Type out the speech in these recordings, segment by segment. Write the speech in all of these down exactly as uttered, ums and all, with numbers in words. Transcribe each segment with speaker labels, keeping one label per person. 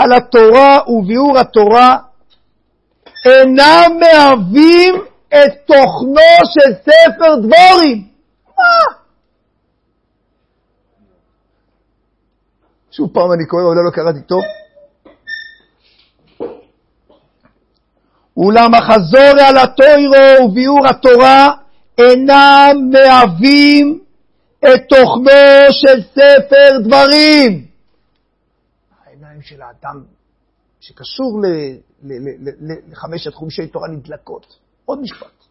Speaker 1: על התורה וביאור התורה אינם מהווים את תוכנו של ספר דבורים. מה? שוב פעם אני קורא, אולי לא קראתי טוב. אולם החזור על התורה וביאור התורה אינם מהווים את תוכנו של ספר דברים. העיניים של האדם שקשור לחמשת חומשי תורה נדלקות. עוד משפט.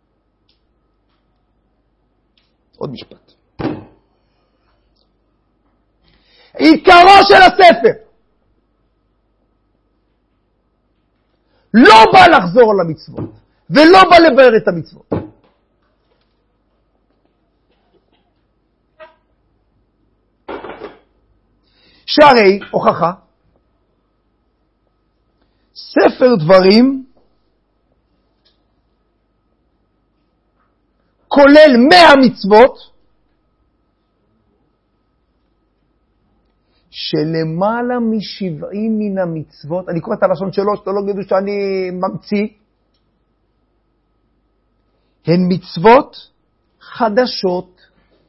Speaker 1: עוד משפט. עיקרו של הספר לא בא לחזור על המצוות ולא בא לבאר את המצוות. שהרי הוכחה ספר דברים כולל מאה מצוות שלמעלה משבעים מן המצוות, אני קורא את הלשון שלו, שאתה לא תגידו שאני ממציא, הן מצוות חדשות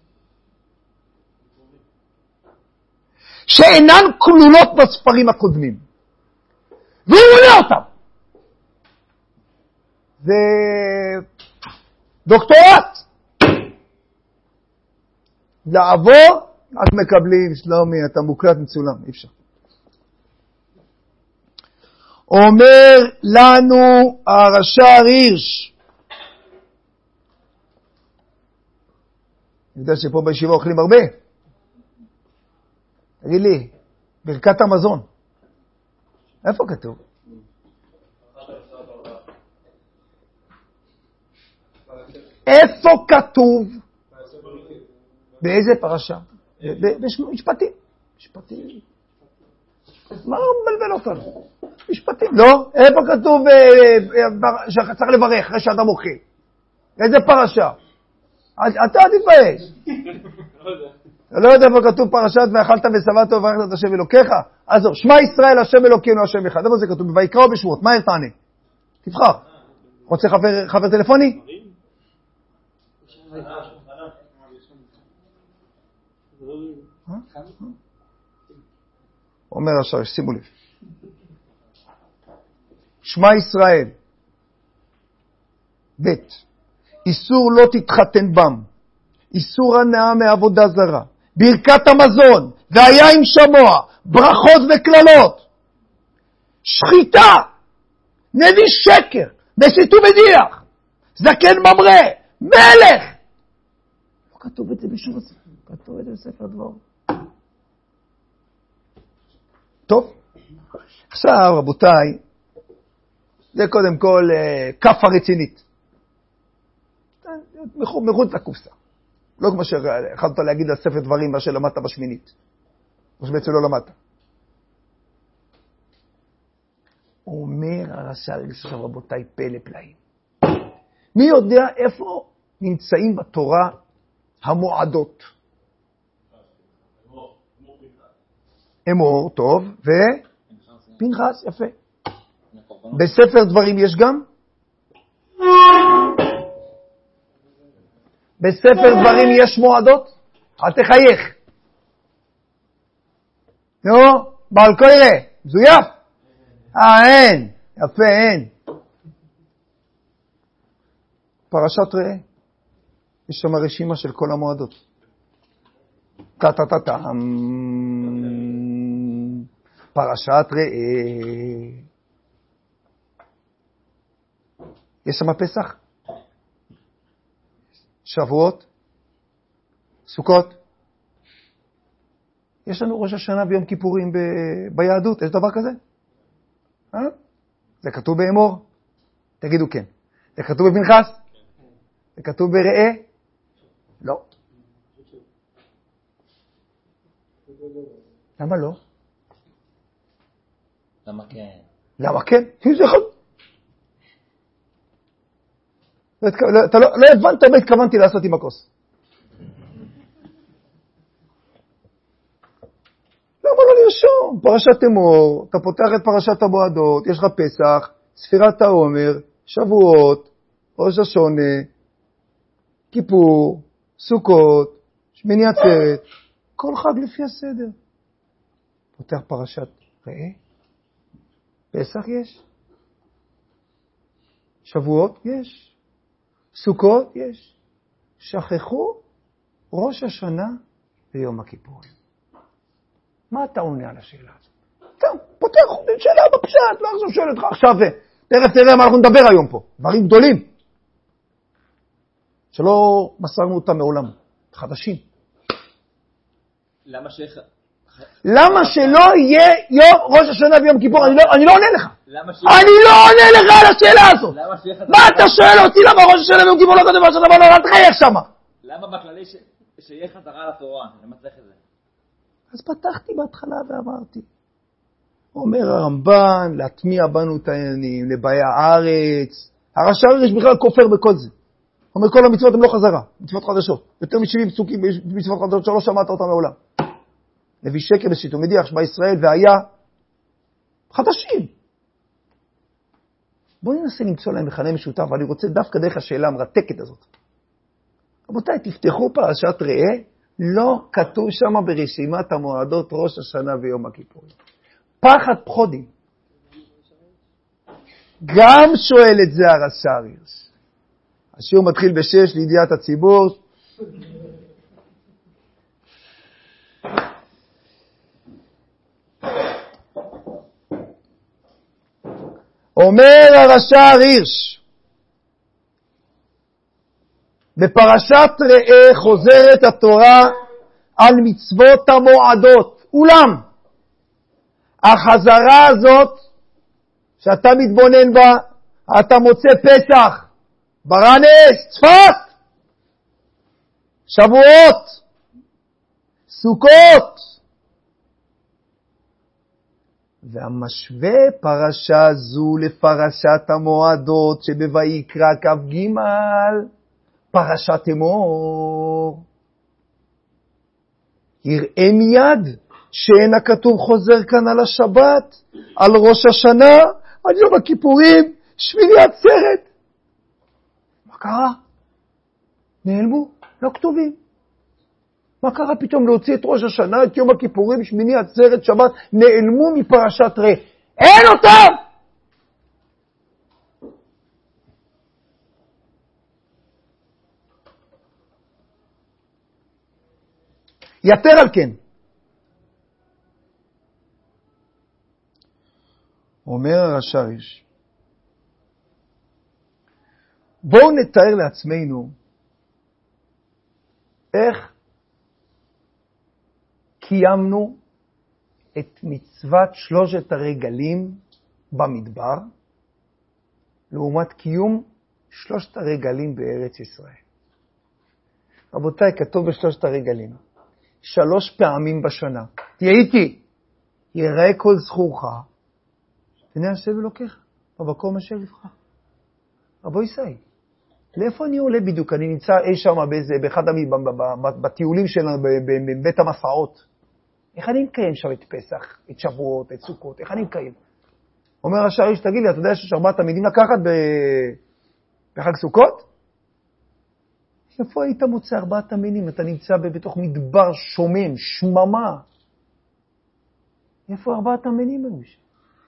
Speaker 1: שאינן כלולות בספרים הקודמים, והוא עולה אותם. זה דוקטורט. לעבור, אז מקבלים, שלומי, אתה מוקלט מצולם, אי אפשר. אומר לנו הרש"ר הירש, אני יודע שפה בישיבה אוכלים הרבה. תגיד לי, ברכת המזון, איפה כתוב? איפה כתוב? באיזה פרשה? במשפטים. משפטים. מה מבלבל אותנו? משפטים. לא? איפה כתוב שצריך לברך אחרי שאדם אוכל? איזה פרשה? אתה תתבייש. אתה לא יודע איפה כתוב פרשת ואכלת ושבעת וברכת את השם אלוקיך? אז זהו, שמע ישראל השם אלוקינו השם אחד. איפה זה כתוב? ויקרא או בשמות? מה תענה? תבחר. רוצה חבר, חבר טלפוני? אומר השם, שימו לב. שמע ישראל. ב' איסור לא תתחתן בם. איסור הנאה מעבודה זרה. ברכת המזון, והיה עם שמוע, ברכות וכללות, שחיטה, נביא שקר, מסיתו מדיח, זקן ממרא, מלך. לא כתוב את זה בשום הספר, כתוב את זה בספר דבור. טוב, עכשיו רבותיי, זה קודם כל כפה רצינית. מחוץ לקופסה. לא כמו שיכולת להגיד על ספר דברים מה שלמדת בשמינית. או שבעצם לא למדת. אומר הרש"ר עכשיו רבותיי פלא פלאים. מי יודע איפה נמצאים בתורה המועדות? אמור, טוב, ו? פנחס, יפה. בספר דברים יש גם? בספר דברים יש מועדות? אל תחייך. נו, בעל קוירה, זויף? אה, אין. יפה, אין. פרשת ראה. יש שם רשימה של כל המועדות. טה-טה-טה-טה. פרשת ראה. יש שם פסח? שבועות? סוכות? יש לנו ראש השנה ויום כיפורים ב... ביהדות, יש דבר כזה? אה? זה כתוב באמור? תגידו כן. זה כתוב בפנחס? זה כתוב בראה? לא. למה לא?
Speaker 2: למה כן?
Speaker 1: למה כן? כי זה חד... אתה לא, לא הבנת מה התכוונתי לעשות עם הכוס. למה לא רשום, פרשת אמור, אתה פותח את פרשת המועדות, יש לך פסח, ספירת העומר, שבועות, ראש השונה, כיפור, סוכות, שמיני עצרת, כל חג לפי הסדר. פותח פרשת ראה, פסח יש, שבועות יש, סוכות יש, שכחו ראש השנה ויום הכיפורים. מה אתה עונה על השאלה הזאת? טוב, פותח שאלה בפשט, לא עכשיו שואל אותך עכשיו, תכף תראה מה אנחנו נדבר היום פה, דברים גדולים, שלא מסרנו אותם מעולם, חדשים.
Speaker 2: למה שאיך...
Speaker 1: למה שלא יהיה יום ראש השנה ויום כיפור? אני לא, אני לא עונה לך.
Speaker 2: למה ש...
Speaker 1: אני לא עונה לך על השאלה הזאת.
Speaker 2: למה שאיך...
Speaker 1: מה אתה שואל אותי למה ראש השנה ויום כיפור לא כתוב ראש השנה, לא תחייך שמה?
Speaker 2: למה בכללי ש... שיהיה חזרה לתורה? למה צריך את זה?
Speaker 1: אז פתחתי בהתחלה ואמרתי, אומר הרמב"ן, להטמיע בנו את העניינים, לבעי הארץ. הרש"ר יש בכלל כופר בכל זה. אומר, כל המצוות הן לא חזרה, מצוות חדשות. יותר מ-שבעים פסוקים מצוות חדשות שלא שמעת אותם מעולם. נביא שקר בשיטו מדיח, שמה ישראל והיה חדשים. בואו ננסה למצוא להם מכנה משותף, ואני רוצה דווקא דרך השאלה המרתקת הזאת. רבותיי, תפתחו פרשת ראה, לא כתוב שם ברשימת המועדות ראש השנה ויום הכיפורים. פחד פחודים. גם שואל את זה הרש"ר הירש. השיעור מתחיל בשש לידיעת הציבור. אומר הרש"ר הירש, בפרשת ראה חוזרת התורה על מצוות המועדות. אולם, החזרה הזאת שאתה מתבונן בה, אתה מוצא פסח, ברנס, צפת, שבועות, סוכות, והמשווה פרשה זו לפרשת המועדות שבויקרא כ"ג, פרשת אמור, יראה מיד שאין הכתוב חוזר כאן על השבת, על ראש השנה, על יום הכיפורים, שמיני עצרת. מה קרה? נעלמו, לא כתובים. מה קרה פתאום להוציא את ראש השנה, את יום הכיפורים, שמיני עצרת, שבת, נעלמו מפרשת ראה. אין אותם! יתר על כן. אומר הרש"ר הירש, בואו נתאר לעצמנו איך קיימנו את מצוות שלושת הרגלים במדבר, לעומת קיום שלושת הרגלים בארץ ישראל. רבותיי, כתוב בשלושת הרגלים, שלוש פעמים בשנה. תהיה איתי, יראה כל זכורך, תנה השם אלוקיך, במקום אשר יבחר. רבו ישראל, לאיפה אני עולה בדיוק? אני נמצא אי שם באיזה, באחד בטיולים שלנו, בבית המסעות. איך אני מקיים שם את פסח, את שבועות, את סוכות? איך אני מקיים? אומר הרש"ר הירש, תגיד לי, אתה יודע שיש ארבעת המינים לקחת בחג סוכות? איפה היית מוצא ארבעת המינים? אתה נמצא בתוך מדבר שומם, שממה. איפה ארבעת המינים היו שם?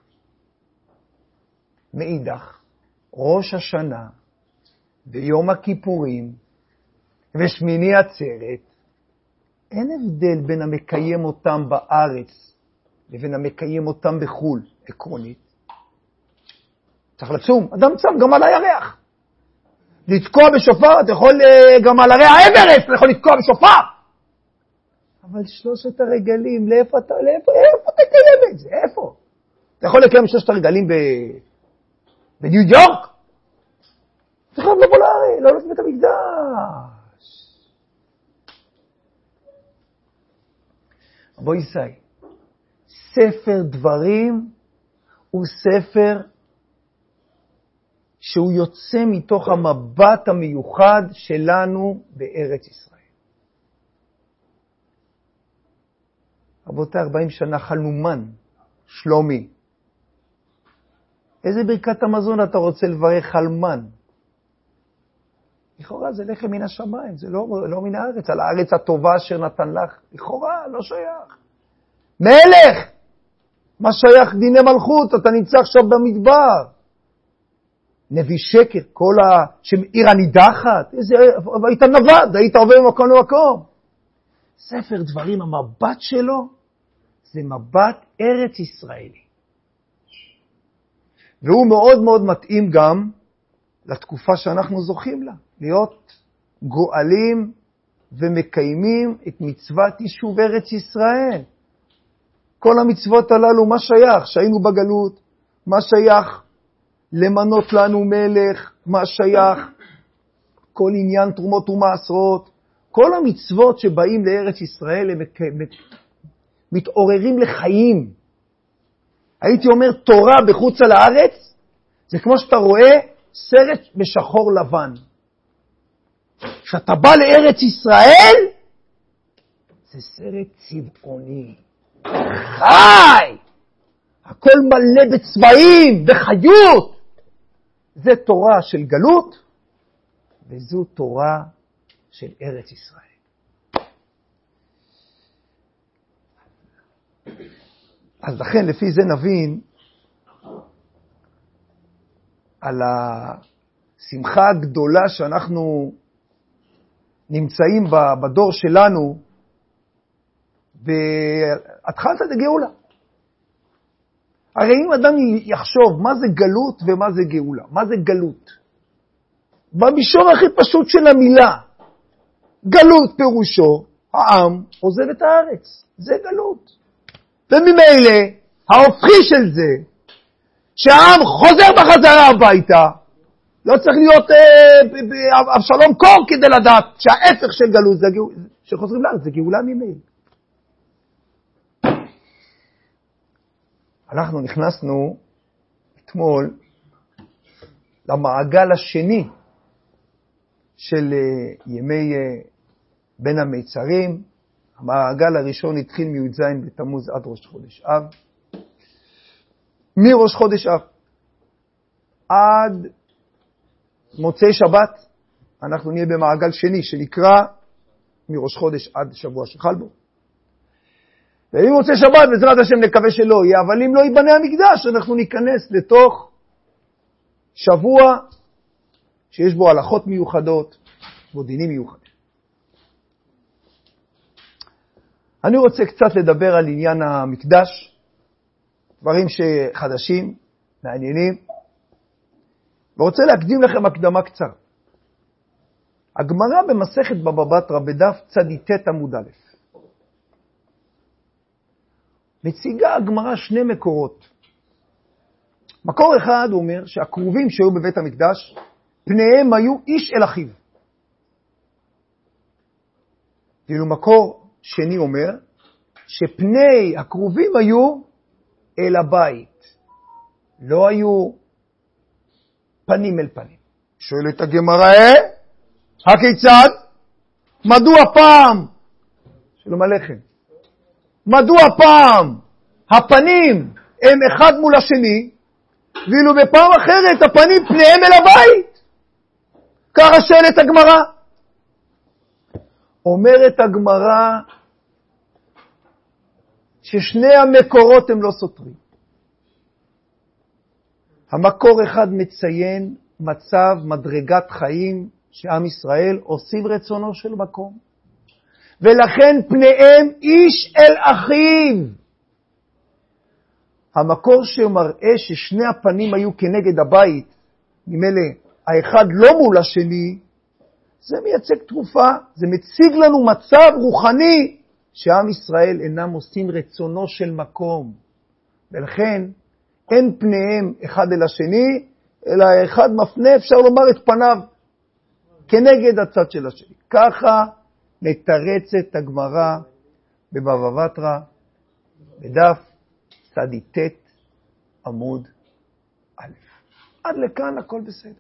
Speaker 1: מאידך, ראש השנה ויום הכיפורים ושמיני עצרת, אין הבדל בין המקיים אותם בארץ לבין המקיים אותם בחול, עקרונית. צריך לצום, אדם צם גם על הירח. לתקוע בשופר, אתה יכול גם על הרי האברסט, אתה יכול לתקוע בשופר. אבל שלושת הרגלים, לאיפה אתה, לאיפה, איפה תקיים את זה? איפה? אתה יכול לקיים שלושת הרגלים ב... בניו יורק? אתה חייב לבוא לארץ, לא לבית המקדש. רבו ישראל, ספר דברים הוא ספר שהוא יוצא מתוך המבט המיוחד שלנו בארץ ישראל. רבותי, ארבעים שנה חלנו מן, שלומי. איזה ברכת המזון אתה רוצה לברך על מן? לכאורה זה לחם מן השמיים, זה לא, לא מן הארץ, על הארץ הטובה אשר נתן לך. לכאורה, לא שייך. מלך! מה שייך דיני מלכות? אתה נמצא עכשיו במדבר. נביא שקר, כל ה... שעיר הנידחת, איזה... היית נבד, היית עובר ממקום למקום. ספר דברים, המבט שלו, זה מבט ארץ ישראלי. והוא מאוד מאוד מתאים גם לתקופה שאנחנו זוכים לה, להיות גואלים ומקיימים את מצוות יישוב ארץ ישראל. כל המצוות הללו, מה שייך? שהיינו בגלות, מה שייך למנות לנו מלך, מה שייך כל עניין תרומות ומעשרות, כל המצוות שבאים לארץ ישראל הם מתעוררים לחיים. הייתי אומר, תורה בחוץ על הארץ, זה כמו שאתה רואה סרט בשחור לבן. כשאתה בא לארץ ישראל, זה סרט צבעוני. חי! הכל מלא בצבעים, בחיות. זה תורה של גלות, וזו תורה של ארץ ישראל. אז לכן, לפי זה נבין על השמחה הגדולה שאנחנו נמצאים בדור שלנו, והתחלת את הגאולה. הרי אם אדם יחשוב מה זה גלות ומה זה גאולה, מה זה גלות? במישור הכי פשוט של המילה, גלות פירושו, העם עוזב את הארץ, זה גלות. וממילא, ההופכי של זה, שהעם חוזר בחזרה הביתה, לא צריך להיות אה, אבשלום קור כדי לדעת שההפך של גלות, זה גאולה, שחוזרים לארץ, זה גאולה ממילא. אנחנו נכנסנו אתמול למעגל השני של ימי בין המיצרים. המעגל הראשון התחיל מי"ז בתמוז עד ראש חודש אב. מראש חודש אב עד מוצאי שבת אנחנו נהיה במעגל שני שנקרא מראש חודש עד שבוע שחל בו. ואם רוצה שבת, בעזרת השם נקווה שלא יהיה, אבל אם לא ייבנה המקדש, אנחנו ניכנס לתוך שבוע שיש בו הלכות מיוחדות, בו דינים מיוחדים. אני רוצה קצת לדבר על עניין המקדש, דברים שחדשים, מעניינים, ורוצה להקדים לכם הקדמה קצרה. הגמרא במסכת בבא בתרא בדף צדיטת עמוד א'. מציגה הגמרא שני מקורות. מקור אחד אומר שהקרובים שהיו בבית המקדש, פניהם היו איש אל אחיו. ואילו מקור שני אומר שפני הקרובים היו אל הבית. לא היו פנים אל פנים. שואלת הגמרא, הכיצד? מדוע פעם? שלום עליכם. מדוע פעם הפנים הם אחד מול השני, ואילו בפעם אחרת הפנים פניהם אל הבית? ככה שואלת הגמרא. אומרת הגמרא ששני המקורות הם לא סותרים. המקור אחד מציין מצב, מדרגת חיים, שעם ישראל עושים רצונו של מקום. ולכן פניהם איש אל אחיו. המקור שמראה ששני הפנים היו כנגד הבית, ממילא האחד לא מול השני, זה מייצג תרופה, זה מציג לנו מצב רוחני, שעם ישראל אינם עושים רצונו של מקום. ולכן אין פניהם אחד אל השני, אלא האחד מפנה, אפשר לומר, את פניו כנגד הצד של השני. ככה מתרצת הגמרא בבבא בתרא בדף צדיטת עמוד א'. עד לכאן הכל בסדר.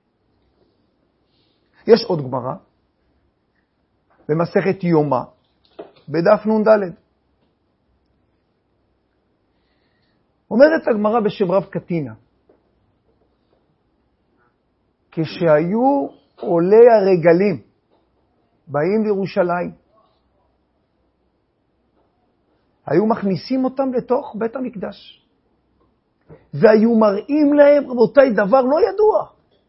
Speaker 1: יש עוד גמרא במסכת יומא בדף נ"ד. אומרת הגמרא בשם רב קטינה, כשהיו עולי הרגלים, באים לירושלים, היו מכניסים אותם לתוך בית המקדש, והיו מראים להם, רבותיי, דבר לא ידוע.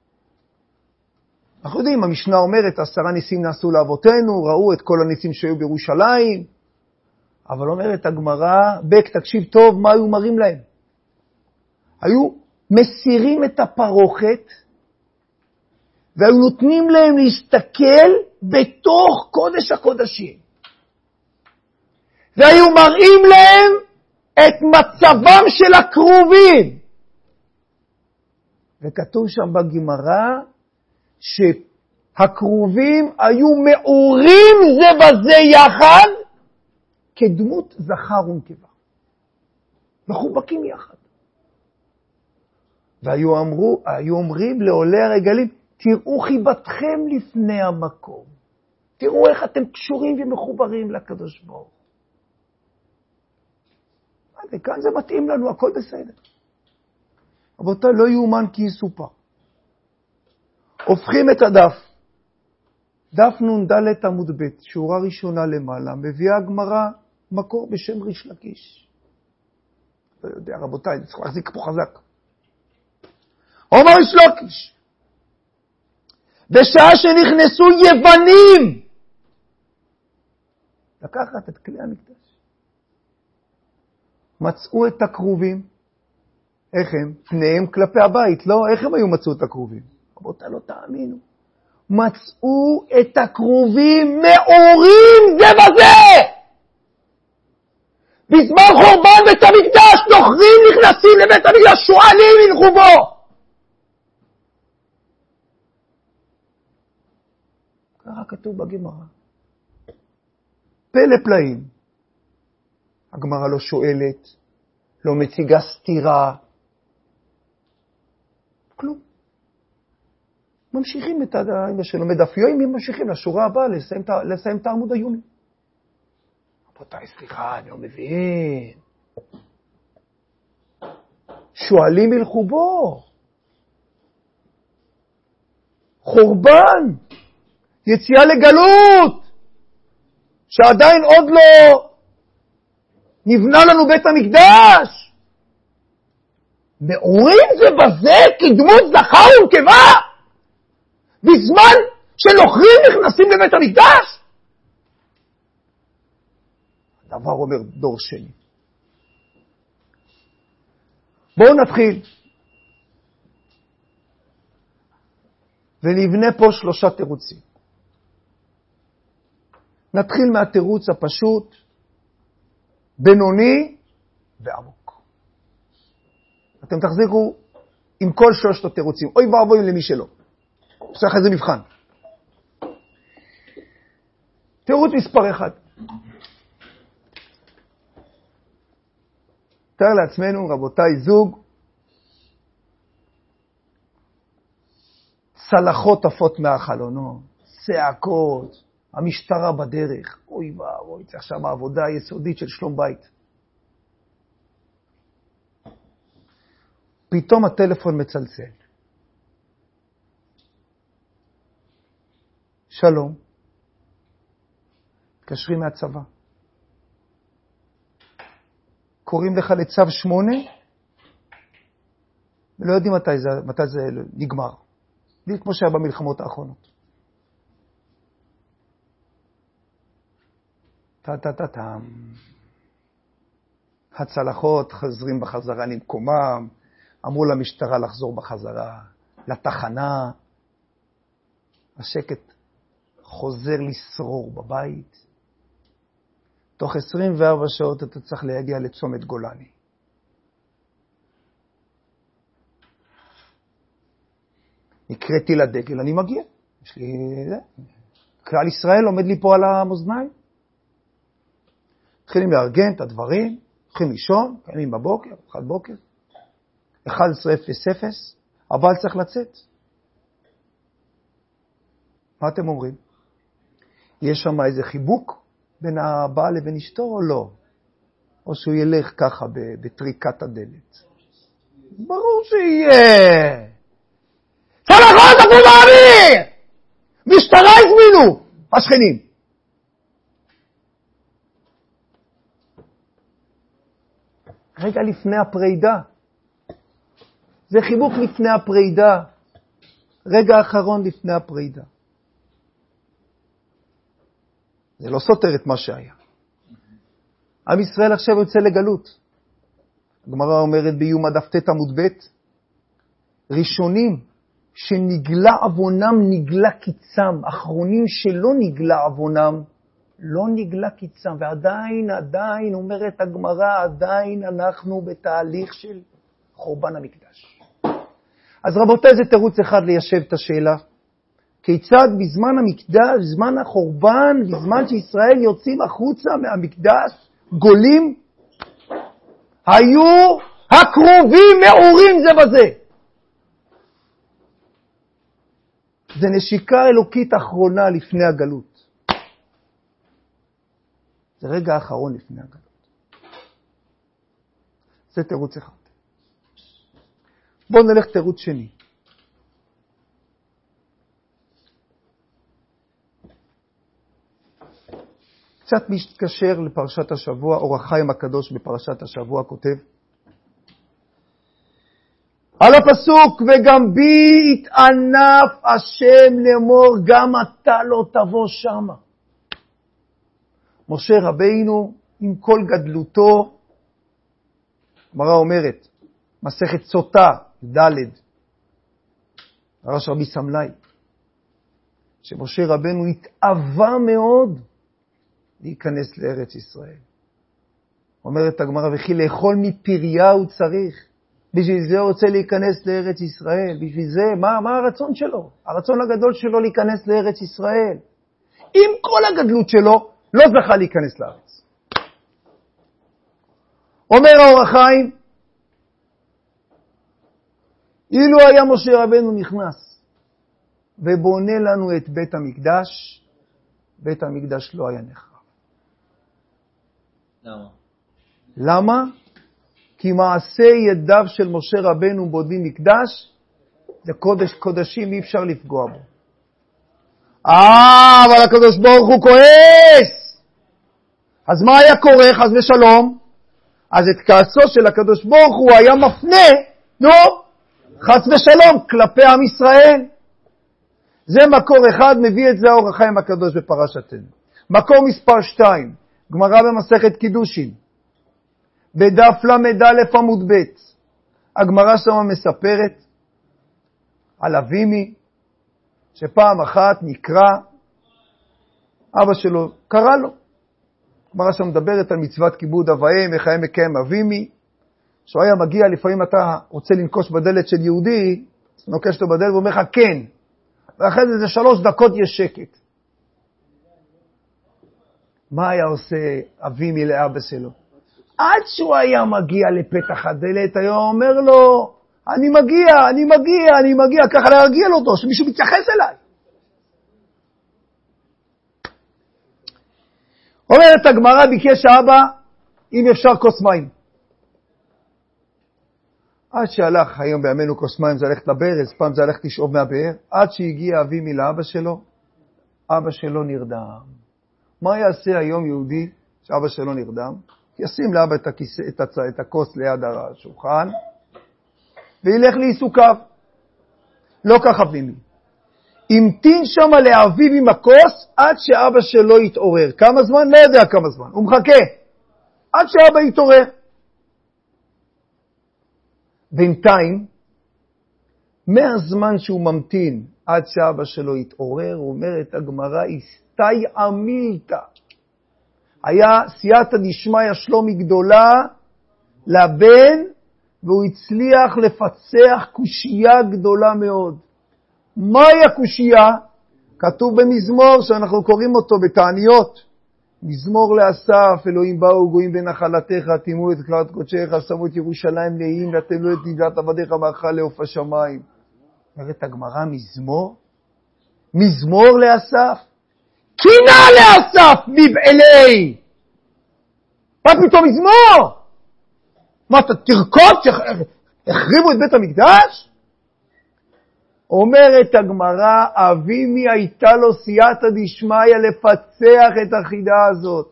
Speaker 1: אנחנו יודעים, המשנה אומרת, עשרה ניסים נעשו לאבותינו, ראו את כל הניסים שהיו בירושלים, אבל אומרת הגמרא, בק, תקשיב טוב, מה היו מראים להם? היו מסירים את הפרוכת, והיו נותנים להם להסתכל בתוך קודש הקודשים. והיו מראים להם את מצבם של הקרובים. וכתוב שם בגמרא, שהקרובים היו מאורים זה בזה יחד, כדמות זכר ונקבה. מחובקים יחד. והיו אמרו, היו אומרים לעולי הרגלים, תראו חיבתכם לפני המקום. תראו איך אתם קשורים ומחוברים לקדוש ברוך. וכאן זה מתאים לנו, הכל בסדר. רבותיי, לא יאומן כי יסופר. הופכים את הדף. דף נ"ד עמוד ב', שורה ראשונה למעלה, מביאה הגמרא מקור בשם ריש לקיש. לא יודע, רבותיי, צריך להחזיק פה חזק. אומר ריש לקיש, בשעה שנכנסו יוונים, לקחת את כלי המקדש, מצאו את הקרובים, איך הם? פניהם כלפי הבית, לא? איך הם היו מצאו את הקרובים? רבותיי, לא תאמינו. מצאו את הקרובים מאורים זה בזה. בזמן חורבן בית המקדש, נוכרים נכנסים לבית המקדש, שואלים ילכו בו. ככה כתוב בגמרא. פלא פלאים. הגמרא לא שואלת, לא מציגה סתירה. כלום. ממשיכים את האמא שלומד דף יומי, ממשיכים לשורה הבאה, לסיים, לסיים את העמוד היומי. רבותיי, סליחה, אני לא מבין. שואלים ילכו בו. חורבן. יציאה לגלות. שעדיין עוד לא נבנה לנו בית המקדש. מאורים זה בזה כדמות זכר ונקבה. בזמן שנוכרים נכנסים לבית המקדש. הדבר אומר דור שני. בואו נתחיל. ונבנה פה שלושה תירוצים. נתחיל מהתירוץ הפשוט, בינוני ועמוק. אתם תחזיקו עם כל שלושת התירוצים. אוי ואבוי למי שלא. עושה אחרי זה מבחן. תירוץ מספר אחד. תאר לעצמנו, רבותיי, זוג, צלחות עפות מהחלונות, צעקות, המשטרה בדרך, אוי ואבוי, צריך שם עבודה יסודית של שלום בית. פתאום הטלפון מצלצל. שלום. מתקשרים מהצבא. קוראים לך לצו שמונה, ולא יודעים מתי זה, מתי זה נגמר. בדיוק כמו שהיה במלחמות האחרונות. טה-טה-טה-טם. הצלחות חזרים בחזרה למקומם, אמרו למשטרה לחזור בחזרה, לתחנה. השקט חוזר לשרור בבית. תוך עשרים וארבע שעות אתה צריך להגיע לצומת גולני. נקראתי לדגל, אני מגיע. יש לי, זה, כלל ישראל עומד לי פה על המאזניים. מתחילים לארגן את הדברים, מתחילים לישון, קיימים בבוקר, אחד בוקר, אחת עשרה אפס אפס, הבעל צריך לצאת. מה אתם אומרים? יש שם איזה חיבוק בין הבעל לבין אשתו או לא? או שהוא ילך ככה בטריקת הדלת? ברור שיהיה. צלחות עפו באוויר! משטרה הזמינו! השכנים. רגע לפני הפרידה. זה חיבוק לפני הפרידה. רגע האחרון לפני הפרידה. זה לא סותר את מה שהיה. עם ישראל עכשיו יוצא לגלות. הגמרא אומרת ביומא דף ט' עמוד ב', ראשונים שנגלה עוונם נגלה קיצם, אחרונים שלא נגלה עוונם לא נגלה קיצם, ועדיין, עדיין, אומרת הגמרא, עדיין אנחנו בתהליך של חורבן המקדש. אז רבותיי, זה תירוץ אחד ליישב את השאלה. כיצד בזמן המקדש, בזמן החורבן, בזמן שישראל יוצאים החוצה מהמקדש, גולים, היו הקרובים מעורים זה בזה. זה נשיקה אלוקית אחרונה לפני הגלות. זה רגע האחרון לפני הגלות. זה תירוץ אחד. בואו נלך תירוץ שני. קצת מתקשר לפרשת השבוע, אור החיים הקדוש בפרשת השבוע כותב, על הפסוק, וגם בי יתענף השם לאמור, גם אתה לא תבוא שמה. משה רבינו, עם כל גדלותו, גמרא אומרת, מסכת סוטה, ד' הרש רבי סמלאי, שמשה רבינו התאווה מאוד להיכנס לארץ ישראל. אומרת הגמרא, וכי לאכול מפריה הוא צריך. בשביל זה הוא רוצה להיכנס לארץ ישראל. בשביל זה, מה, מה הרצון שלו? הרצון הגדול שלו להיכנס לארץ ישראל. עם כל הגדלות שלו, לא זכה להיכנס לארץ. אומר האור החיים, אילו היה משה רבנו נכנס ובונה לנו את בית המקדש, בית המקדש לא היה נחרב.
Speaker 2: למה?
Speaker 1: למה? כי מעשה ידיו של משה רבנו בונים מקדש, זה קודש קודשים, אי אפשר לפגוע בו. אה, אבל הקדוש ברוך הוא כועס. אז מה היה קורה, חס ושלום? אז את כעסו של הקדוש ברוך הוא היה מפנה, נו, חס ושלום, כלפי עם ישראל. זה מקור אחד, מביא את זה האור החיים הקדוש בפרשתנו. מקור מספר שתיים, גמרא במסכת קידושין, בדף למד א' עמוד ב', הגמרא שם מספרת על אבימי, שפעם אחת נקרא, אבא שלו קרא לו. הגמרא שם מדברת על מצוות כיבוד אב ואם, איך היה מקיים אבימי, שהוא היה מגיע, לפעמים אתה רוצה לנקוש בדלת של יהודי, נוקש לו בדלת ואומר לך כן, ואחרי זה זה שלוש דקות יש שקט. מה היה עושה אבימי לאבא שלו? עד שהוא היה מגיע לפתח הדלת, היה אומר לו, אני מגיע, אני מגיע, אני מגיע, ככה להרגיע אותו, שמישהו מתייחס אליי. אומרת הגמרא, ביקש האבא, אם אפשר כוס מים. עד שהלך, היום בימינו כוס מים זה הלכת לברז, פעם זה הלכת לשאוב מהבאר, עד שהגיע אבימי לאבא שלו, אבא שלו נרדם. מה יעשה היום יהודי שאבא שלו נרדם? ישים לאבא את, הכיס, את, הצ... את הכוס ליד השולחן, וילך לעיסוקיו. לא כך אבימי. המתין שם לאביו עם הכוס, עד שאבא שלו יתעורר. כמה זמן? לא יודע כמה זמן. הוא מחכה. עד שאבא יתעורר. בינתיים, מהזמן שהוא ממתין, עד שאבא שלו יתעורר, אומרת הגמרא, הסתי עמילתא. היה סייעתא דשמיא שלומי גדולה לבן, והוא הצליח לפצח קושייה גדולה מאוד. מהי הקושייה? כתוב במזמור שאנחנו קוראים אותו בתעניות. מזמור לאסף, אלוהים באו גויים בנחלתך, תימו את כלת קודשך, שמו את ירושלים נעים, ותנו את נגלת עבדיך מאכל לעוף השמיים. אומרת הגמרא, מזמור? מזמור לאסף? קינה לאסף מבעלי! מה פתאום מזמור? מה, אתה תרקוד שהחריבו את בית המקדש? אומרת הגמרא, אבימי הייתה לו סייעתא דשמיא לפצח את החידה הזאת.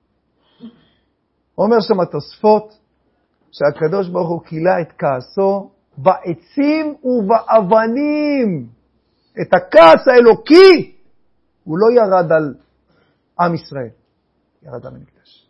Speaker 1: אומר שם התוספות, שהקדוש ברוך הוא קילה את כעסו בעצים ובאבנים. את הכעס האלוקי הוא לא ירד על עם ישראל, ירד על המקדש.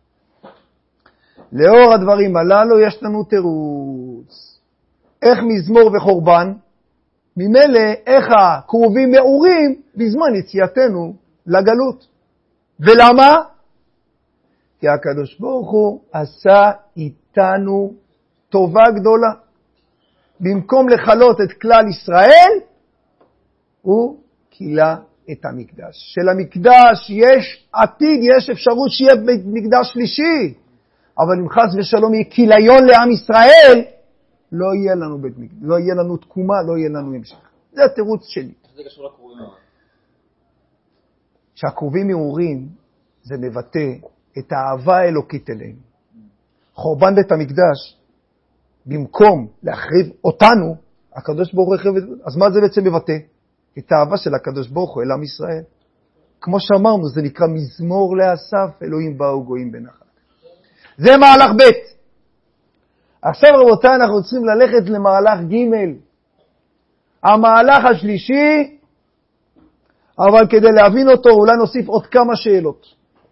Speaker 1: לאור הדברים הללו יש לנו תירוץ. איך מזמור וחורבן? ממילא איך הקרובים מאורים בזמן יציאתנו לגלות. ולמה? כי הקדוש ברוך הוא עשה איתנו טובה גדולה. במקום לחלות את כלל ישראל, הוא קילה את המקדש. של המקדש יש עתיד, יש אפשרות שיהיה מקדש שלישי, אבל אם חס ושלום יהיה כיליון לעם ישראל, לא יהיה לנו בית מקדש, לא יהיה לנו תקומה, לא יהיה לנו המשך. זה התירוץ שלי.
Speaker 2: זה קשור לקרובים.
Speaker 1: שהקרובים מאורים זה מבטא את האהבה האלוקית אליהם. חורבן בית המקדש, במקום להחריב אותנו, הקדוש ברוך הוא החריב, אז מה זה בעצם מבטא? את האהבה של הקדוש ברוך הוא אל עם ישראל. כמו שאמרנו, זה נקרא מזמור לאסף, אלוהים באו גויים בנחת. זה מהלך ב'. עכשיו רבותיי, אנחנו צריכים ללכת למהלך ג'. המהלך השלישי, אבל כדי להבין אותו אולי נוסיף עוד כמה שאלות.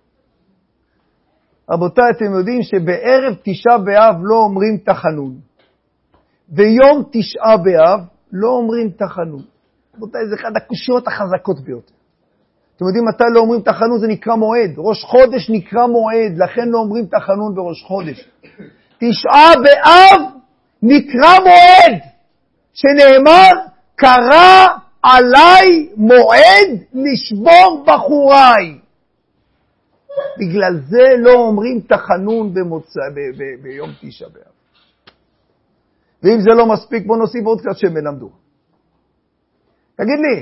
Speaker 1: רבותיי, אתם יודעים שבערב תשעה באב לא אומרים תחנון. ביום תשעה באב לא אומרים תחנון. רבותיי, זה אחד הקושיות החזקות ביותר. אתם יודעים מתי לא אומרים תחנון? זה נקרא מועד. ראש חודש נקרא מועד, לכן לא אומרים תחנון בראש חודש. תשעה באב נקרא מועד, שנאמר, קרא עליי מועד לשבור בחוריי. בגלל זה לא אומרים תחנון במוצא, ב- ב- ביום תשעה באב. ואם זה לא מספיק, בוא נוסיף עוד קצת שהם מלמדו. תגיד לי,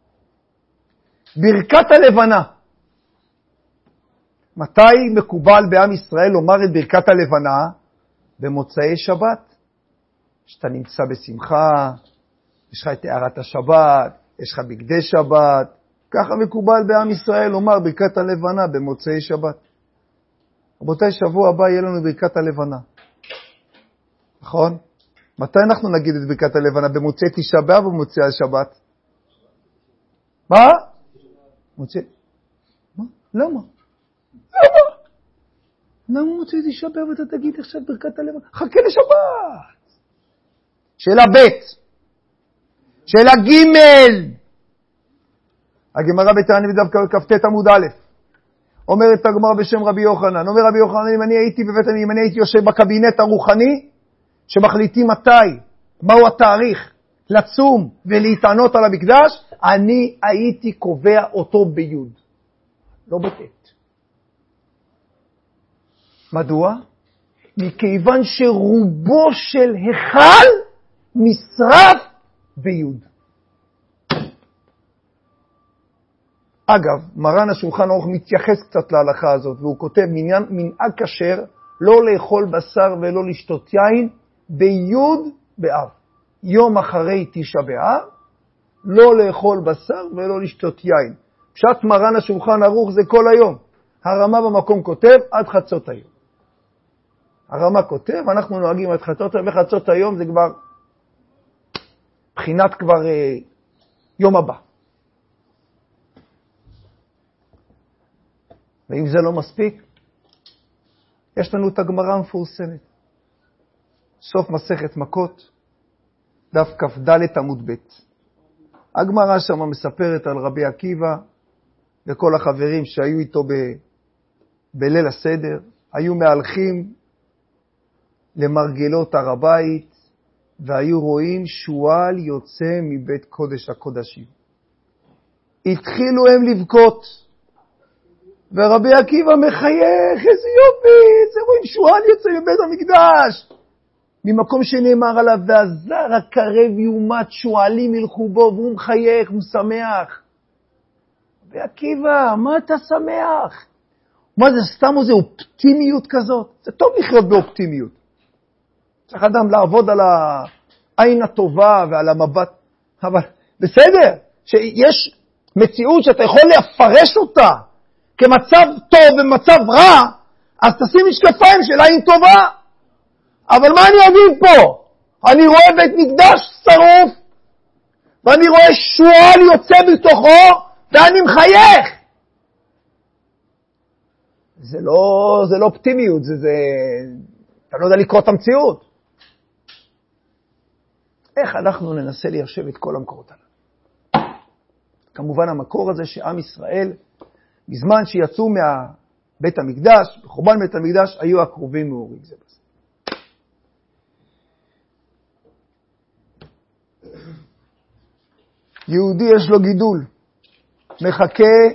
Speaker 1: ברכת הלבנה, מתי מקובל בעם ישראל לומר את ברכת הלבנה? במוצאי שבת. שאתה נמצא בשמחה, יש לך את הערת השבת, יש לך בגדי שבת, ככה מקובל בעם ישראל לומר ברכת הלבנה במוצאי שבת. רבותיי, שבוע הבא יהיה לנו ברכת הלבנה. נכון? מתי אנחנו נגיד את ברכת הלבנה? במוצאי תשעה באב או במוצאי השבת? מה? מוצאי... מה? למה? למה? למה מוצאי תשעה באב אתה תגיד עכשיו ברכת הלבנה? חכה לשבת. שאלה ב'. שאלה ג'. הגמרא בתענית דף כ"ט עמוד א'. אומרת הגמרא בשם רבי יוחנן. אומר רבי יוחנן, אם אני הייתי בבית אם אני הייתי יושב בקבינט הרוחני, שמחליטים מתי, מהו התאריך, לצום ולהתענות על המקדש, אני הייתי קובע אותו ביוד, לא בטט. מדוע? מכיוון שרובו של היכל נשרף ביוד. אגב, מרן השולחן ערוך מתייחס קצת להלכה הזאת, והוא כותב מניין, מנהג כשר, לא לאכול בשר ולא לשתות יין, ביוד באב. יום אחרי תשעה באב, לא לאכול בשר ולא לשתות יין. פשט מרן השולחן ערוך זה כל היום. הרמה במקום כותב עד חצות היום. הרמה כותב, אנחנו נוהגים עד חצות היום, וחצות היום זה כבר, בחינת כבר אה, יום הבא. ואם זה לא מספיק, יש לנו את הגמרא המפורסמת. סוף מסכת מכות, דף כ"ד עמוד ב'. הגמרא שם מספרת על רבי עקיבא וכל החברים שהיו איתו ב... בליל הסדר, היו מהלכים למרגלות הר הבית, והיו רואים שועל יוצא מבית קודש הקודשים. התחילו הם לבכות, ורבי עקיבא מחייך, איזה יופי, איזה רואים שועל יוצא מבית המקדש. ממקום שנאמר עליו, והזר הקרב יומת שועלים ילכו בו, והוא מחייך, הוא שמח. רבי עקיבא, מה אתה שמח? מה זה, סתם איזו אופטימיות כזאת? זה טוב לחיות באופטימיות. צריך אדם לעבוד על העין הטובה ועל המבט, אבל בסדר, שיש מציאות שאתה יכול לפרש אותה כמצב טוב ומצב רע, אז תשים משקפיים של עין טובה. אבל מה אני אגיד פה? אני רואה בית מקדש שרוף, ואני רואה שועל יוצא בתוכו, ואני מחייך. זה לא, זה לא אופטימיות, זה, זה, אתה לא יודע לקרוא את המציאות. איך אנחנו ננסה ליישב את כל המקורות האלה? כמובן המקור הזה שעם ישראל, בזמן שיצאו מהבית המקדש, בחורבן בית המקדש, היו הקרובים מאורים זה בזה. יהודי יש לו גידול, מחכה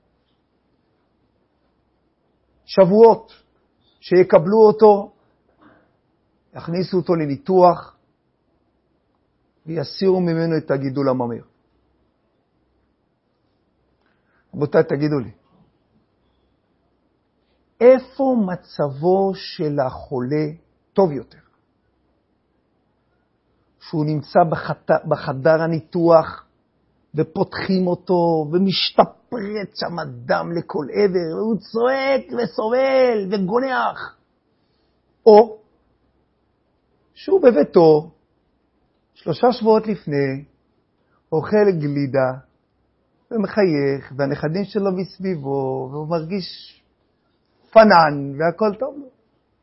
Speaker 1: שבועות שיקבלו אותו, יכניסו אותו לניתוח ויסירו ממנו את הגידול הממאיר. רבותיי, תגידו לי, איפה מצבו של החולה טוב יותר? שהוא נמצא בחדר, בחדר הניתוח ופותחים אותו ומשתפרץ שם דם לכל עבר והוא צועק וסובל וגונח, או שהוא בביתו שלושה שבועות לפני אוכל גלידה ומחייך והנכדים שלו מסביבו והוא מרגיש פנן והכל טוב לו.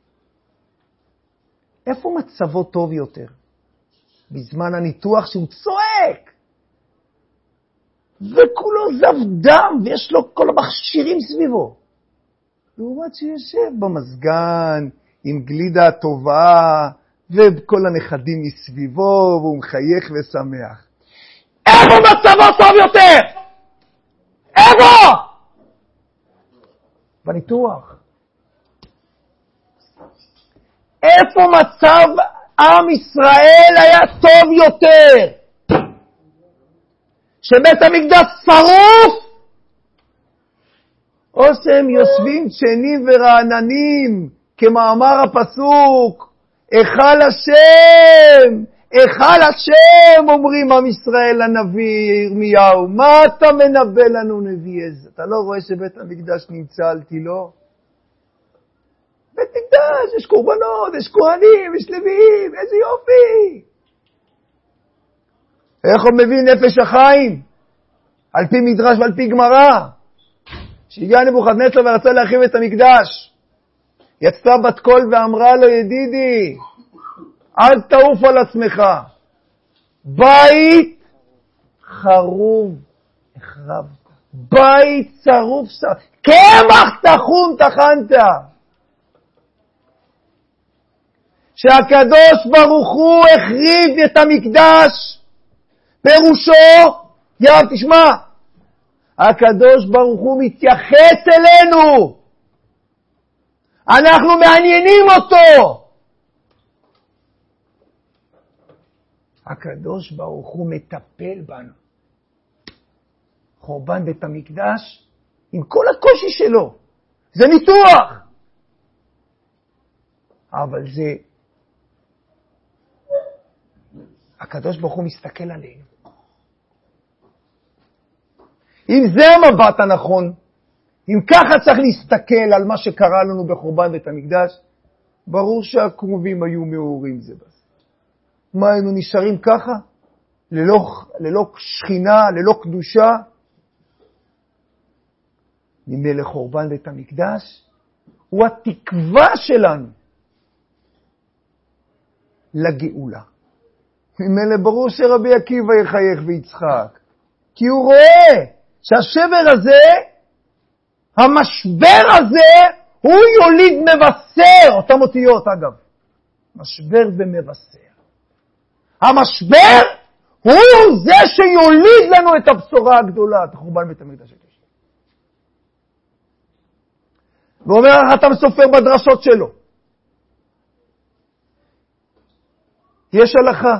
Speaker 1: איפה מצבו טוב יותר? בזמן הניתוח שהוא צועק וכולו זב דם ויש לו כל המכשירים סביבו, לעומת שיושב במסגן עם גלידה טובה וכל הנכדים מסביבו והוא מחייך ושמח. איפה מצבו טוב יותר? איפה? בניתוח. איפה מצב עם ישראל היה טוב יותר? שבית המקדש שרוף? או שהם יושבים שנים ורעננים, כמאמר הפסוק, היכל השם, היכל השם, אומרים עם ישראל לנביא ירמיהו, מה אתה מנבא לנו נביא איזה? אתה לא רואה שבית המקדש נמצא על תילו? בית מקדש, יש קורבנות, יש כהנים, יש לוויים, איזה יופי. איך הוא מביא נפש החיים? על פי מדרש ועל פי גמרא. שהגיע נבוכדנצר ורצה להרחיב את המקדש. יצאה בת קול ואמרה לו, ידידי, אל תעוף על עצמך. בית חרוב החרבת. בית צרוף שרוף. קמח תחום תחנת. שהקדוש ברוך הוא החריב את המקדש, פירושו, יאב תשמע, הקדוש ברוך הוא מתייחס אלינו, אנחנו מעניינים אותו. הקדוש ברוך הוא מטפל בנו. חורבן בית המקדש, עם כל הקושי שלו, זה ניתוח. אבל זה, הקדוש ברוך הוא מסתכל עלינו. אם זה המבט הנכון, אם ככה צריך להסתכל על מה שקרה לנו בחורבן בית המקדש, ברור שהקרובים היו מאורים זה בזה. מה, היינו נשארים ככה? ללא, ללא שכינה, ללא קדושה? ממילא חורבן בית המקדש הוא התקווה שלנו לגאולה. ממילא ברור שרבי עקיבא יחייך ויצחק, כי הוא רואה שהשבר הזה, המשבר הזה, הוא יוליד מבשר, אותם אותיות אגב, משבר ומבשר. המשבר הוא זה שיוליד לנו את הבשורה הגדולה, את חורבן בית המקדש. ואומר החתם סופר בדרשות שלו, יש הלכה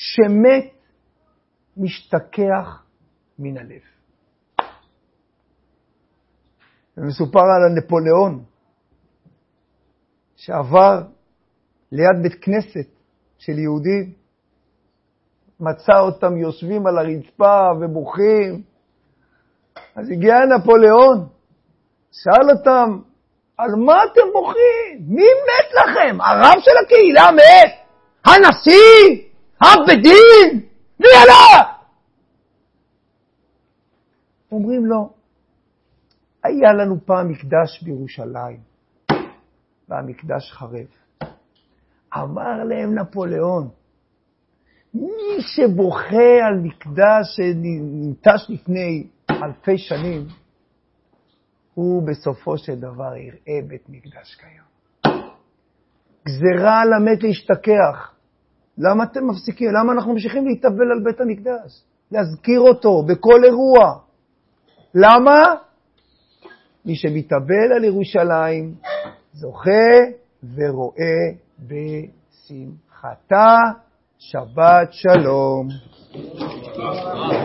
Speaker 1: שמת משתכח מן הלב. ומסופר על הנפוליאון, שעבר ליד בית כנסת של יהודים, מצא אותם יושבים על הרצפה ובוכים. אז הגיע נפוליאון, שאל אותם, על מה אתם בוכים? מי מת לכם? הרב של הקהילה מת? הנשיא? הבדין? מי הלך? אומרים לו, היה לנו פעם מקדש בירושלים, והמקדש חרב. אמר להם נפוליאון, מי שבוכה על מקדש שננטש לפני אלפי שנים, הוא בסופו של דבר יראה בית מקדש קיים. גזרה על המת להשתכח. למה אתם מפסיקים? למה אנחנו ממשיכים להתאבל על בית המקדש? להזכיר אותו בכל אירוע. למה? מי שמתאבל על ירושלים זוכה ורואה בשמחתה. שבת שלום.